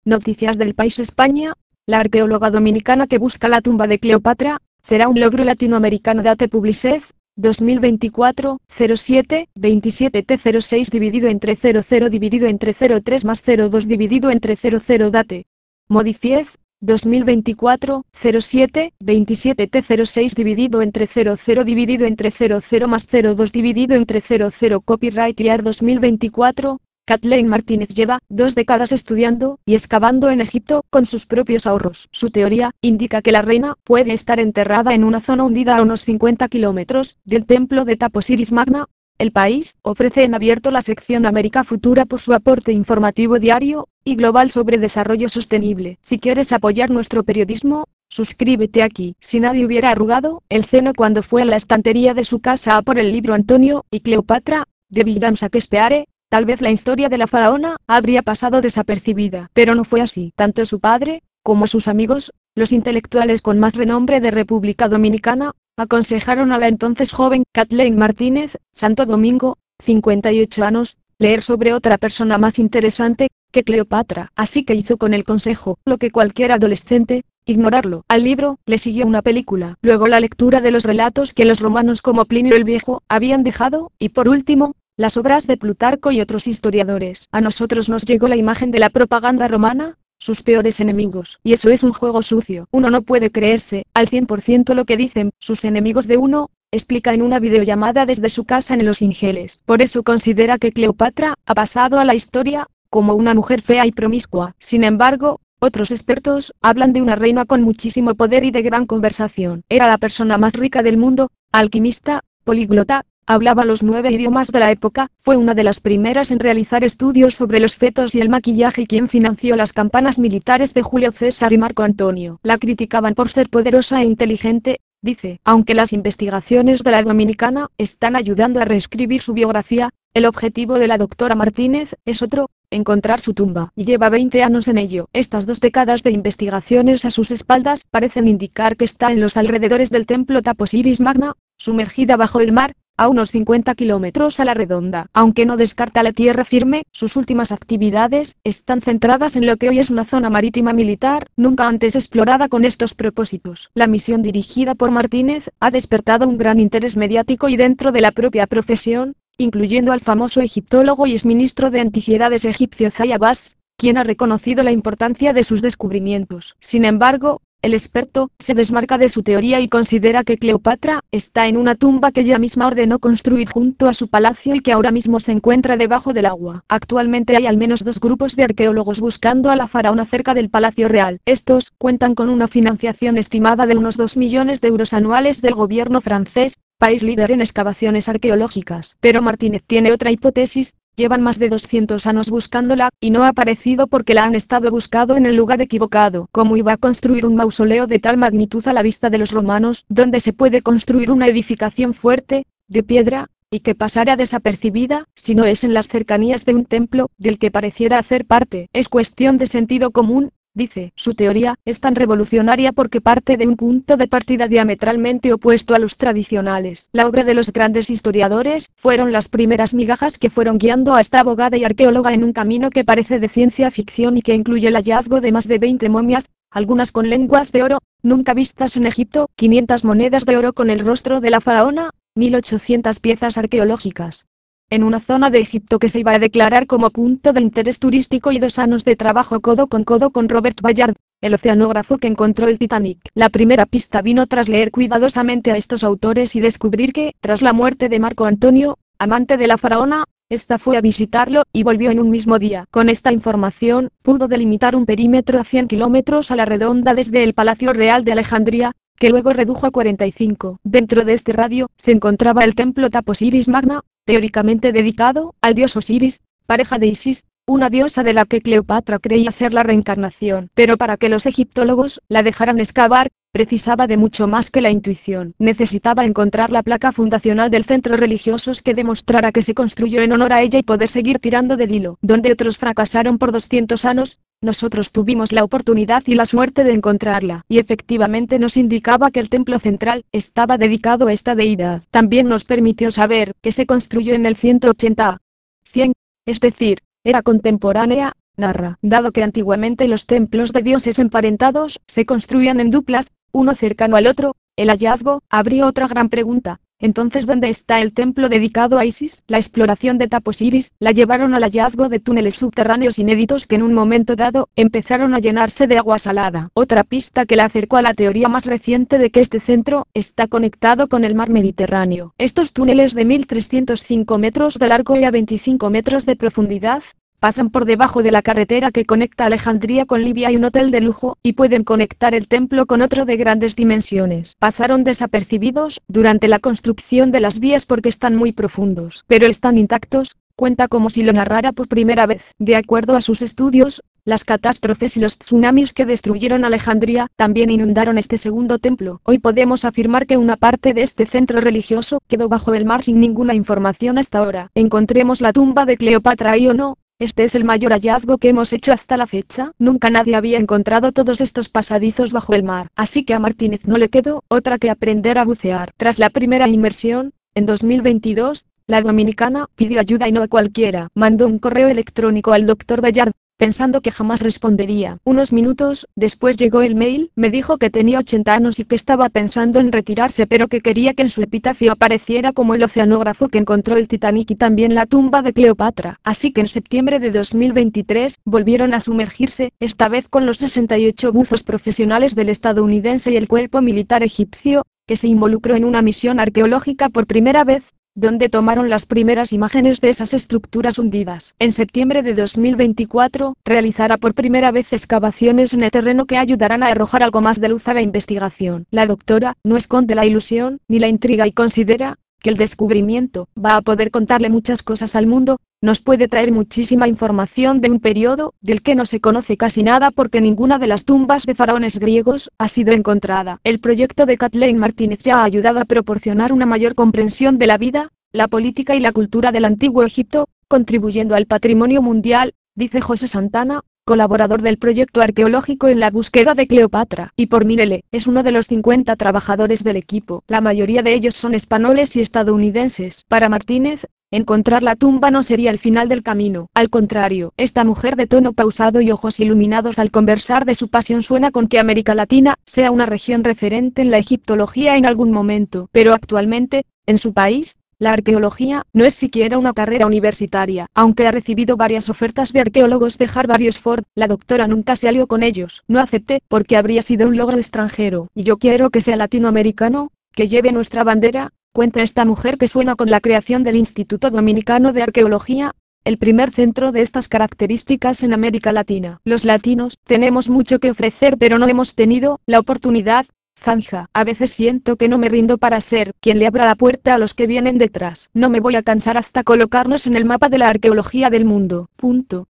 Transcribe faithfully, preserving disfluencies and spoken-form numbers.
Noticias del País España. La arqueóloga dominicana que busca la tumba de Cleopatra, será un logro latinoamericano. Date Publicez, dos mil veinticuatro, cero siete, veintisiete T cero seis dividido entre cero cero dividido entre cero tres más cero dos dividido entre cero cero. Date. Modifiez, dos mil veinticuatro, cero siete, veintisiete T cero seis dividido entre cero cero dividido entre cero cero más cero dos dividido entre cero cero. Copyright Year dos mil veinticuatro. Kathleen Martínez lleva dos décadas estudiando y excavando en Egipto con sus propios ahorros. Su teoría indica que la reina puede estar enterrada en una zona hundida a unos cincuenta kilómetros del templo de Taposiris Magna. El País ofrece en abierto la sección América Futura por su aporte informativo diario y global sobre desarrollo sostenible. Si quieres apoyar nuestro periodismo, suscríbete aquí. Si nadie hubiera arrugado el ceno cuando fue a la estantería de su casa a por el libro Antonio y Cleopatra, de William Shakespeare, tal vez la historia de la faraona habría pasado desapercibida. Pero no fue así. Tanto su padre, como sus amigos, los intelectuales con más renombre de República Dominicana, aconsejaron a la entonces joven Kathleen Martínez, Santo Domingo, cincuenta y ocho años, leer sobre otra persona más interesante que Cleopatra. Así que hizo con el consejo lo que cualquier adolescente, ignorarlo. Al libro le siguió una película, luego la lectura de los relatos que los romanos como Plinio el Viejo habían dejado, y por último, las obras de Plutarco y otros historiadores. A nosotros nos llegó la imagen de la propaganda romana, sus peores enemigos. Y eso es un juego sucio. Uno no puede creerse al cien por ciento lo que dicen sus enemigos de uno, explica en una videollamada desde su casa en Los Ángeles. Por eso considera que Cleopatra ha pasado a la historia como una mujer fea y promiscua. Sin embargo, otros expertos hablan de una reina con muchísimo poder y de gran conversación. Era la persona más rica del mundo, alquimista, políglota, hablaba los nueve idiomas de la época, fue una de las primeras en realizar estudios sobre los fetos y el maquillaje y quien financió las campanas militares de Julio César y Marco Antonio. La criticaban por ser poderosa e inteligente, dice. Aunque las investigaciones de la dominicana están ayudando a reescribir su biografía, el objetivo de la doctora Martínez es otro, encontrar su tumba, y lleva veinte años en ello. Estas dos décadas de investigaciones a sus espaldas parecen indicar que está en los alrededores del templo Taposiris Magna, sumergida bajo el mar, a unos cincuenta kilómetros a la redonda. Aunque no descarta la tierra firme, sus últimas actividades están centradas en lo que hoy es una zona marítima militar, nunca antes explorada con estos propósitos. La misión dirigida por Martínez ha despertado un gran interés mediático y dentro de la propia profesión, incluyendo al famoso egiptólogo y exministro de Antigüedades egipcio Zay Abbas, quien ha reconocido la importancia de sus descubrimientos. Sin embargo, el experto se desmarca de su teoría y considera que Cleopatra está en una tumba que ella misma ordenó construir junto a su palacio y que ahora mismo se encuentra debajo del agua. Actualmente hay al menos dos grupos de arqueólogos buscando a la faraona cerca del Palacio Real. Estos cuentan con una financiación estimada de unos dos millones de euros anuales del gobierno francés, país líder en excavaciones arqueológicas. Pero Martínez tiene otra hipótesis. Llevan más de doscientos años buscándola, y no ha aparecido porque la han estado buscando en el lugar equivocado. ¿Cómo iba a construir un mausoleo de tal magnitud a la vista de los romanos, donde se puede construir una edificación fuerte, de piedra, y que pasara desapercibida, si no es en las cercanías de un templo, del que pareciera hacer parte? Es cuestión de sentido común, dice. Su teoría es tan revolucionaria porque parte de un punto de partida diametralmente opuesto a los tradicionales. La obra de los grandes historiadores fueron las primeras migajas que fueron guiando a esta abogada y arqueóloga en un camino que parece de ciencia ficción y que incluye el hallazgo de más de veinte momias, algunas con lenguas de oro, nunca vistas en Egipto, quinientas monedas de oro con el rostro de la faraona, mil ochocientas piezas arqueológicas en una zona de Egipto que se iba a declarar como punto de interés turístico y dos años de trabajo codo con codo con Robert Ballard, el oceanógrafo que encontró el Titanic. La primera pista vino tras leer cuidadosamente a estos autores y descubrir que, tras la muerte de Marco Antonio, amante de la faraona, esta fue a visitarlo y volvió en un mismo día. Con esta información, pudo delimitar un perímetro a cien kilómetros a la redonda desde el Palacio Real de Alejandría, que luego redujo a cuarenta y cinco. Dentro de este radio, se encontraba el templo Taposiris Magna, teóricamente dedicado al dios Osiris, pareja de Isis, una diosa de la que Cleopatra creía ser la reencarnación. Pero para que los egiptólogos la dejaran excavar, precisaba de mucho más que la intuición. Necesitaba encontrar la placa fundacional del centro religioso que demostrara que se construyó en honor a ella y poder seguir tirando del hilo. Donde otros fracasaron por doscientos años, nosotros tuvimos la oportunidad y la suerte de encontrarla, y efectivamente nos indicaba que el templo central estaba dedicado a esta deidad. También nos permitió saber que se construyó en el ciento ochenta a cien, es decir, era contemporánea narra. Dado que antiguamente los templos de dioses emparentados se construían en duplas, uno cercano al otro, el hallazgo abrió otra gran pregunta. Entonces, ¿dónde está el templo dedicado a Isis? La exploración de Taposiris la llevaron al hallazgo de túneles subterráneos inéditos que en un momento dado empezaron a llenarse de agua salada. Otra pista que la acercó a la teoría más reciente de que este centro está conectado con el mar Mediterráneo. Estos túneles de mil trescientos cinco metros de largo y a veinticinco metros de profundidad pasan por debajo de la carretera que conecta Alejandría con Libia y un hotel de lujo, y pueden conectar el templo con otro de grandes dimensiones. Pasaron desapercibidos durante la construcción de las vías porque están muy profundos, pero están intactos, cuenta como si lo narrara por primera vez. De acuerdo a sus estudios, las catástrofes y los tsunamis que destruyeron Alejandría también inundaron este segundo templo. Hoy podemos afirmar que una parte de este centro religioso quedó bajo el mar sin ninguna información hasta ahora. Encontremos la tumba de Cleopatra ahí o no. Este es el mayor hallazgo que hemos hecho hasta la fecha. Nunca nadie había encontrado todos estos pasadizos bajo el mar, así que a Martínez no le quedó otra que aprender a bucear. Tras la primera inmersión, en dos mil veintidós, la dominicana pidió ayuda y no a cualquiera. Mandó un correo electrónico al doctor Ballard, pensando que jamás respondería. Unos minutos después llegó el mail, me dijo que tenía ochenta años y que estaba pensando en retirarse, pero que quería que en su epitafio apareciera como el oceanógrafo que encontró el Titanic y también la tumba de Cleopatra. Así que en septiembre de dos mil veintitrés, volvieron a sumergirse, esta vez con los sesenta y ocho buzos profesionales del estadounidense y el cuerpo militar egipcio, que se involucró en una misión arqueológica por primera vez, donde tomaron las primeras imágenes de esas estructuras hundidas. En septiembre de dos mil veinticuatro, realizará por primera vez excavaciones en el terreno que ayudarán a arrojar algo más de luz a la investigación. La doctora no esconde la ilusión ni la intriga y considera que el descubrimiento va a poder contarle muchas cosas al mundo. Nos puede traer muchísima información de un periodo del que no se conoce casi nada porque ninguna de las tumbas de faraones griegos ha sido encontrada. El proyecto de Kathleen Martínez ya ha ayudado a proporcionar una mayor comprensión de la vida, la política y la cultura del antiguo Egipto, contribuyendo al patrimonio mundial, dice José Santana, colaborador del proyecto arqueológico en la búsqueda de Cleopatra. Y por Mirele, es uno de los cincuenta trabajadores del equipo. La mayoría de ellos son españoles y estadounidenses. Para Martínez, encontrar la tumba no sería el final del camino. Al contrario, esta mujer de tono pausado y ojos iluminados al conversar de su pasión suena con que América Latina sea una región referente en la egiptología en algún momento. Pero actualmente, en su país, la arqueología no es siquiera una carrera universitaria. Aunque ha recibido varias ofertas de arqueólogos de Harvard y Oxford, la doctora nunca se alió con ellos. No acepté porque habría sido un logro extranjero. Y yo quiero que sea latinoamericano, que lleve nuestra bandera, cuenta esta mujer que suena con la creación del Instituto Dominicano de Arqueología, el primer centro de estas características en América Latina. Los latinos tenemos mucho que ofrecer pero no hemos tenido la oportunidad. Zanja, a veces siento que no me rindo para ser quien le abra la puerta a los que vienen detrás. No me voy a cansar hasta colocarnos en el mapa de la arqueología del mundo. Punto.